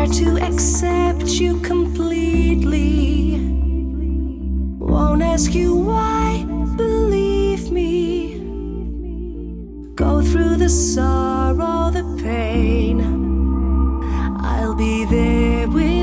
start to accept you completely. Won't ask you why, believe me. Go through the sorrow, the pain. I'll be there with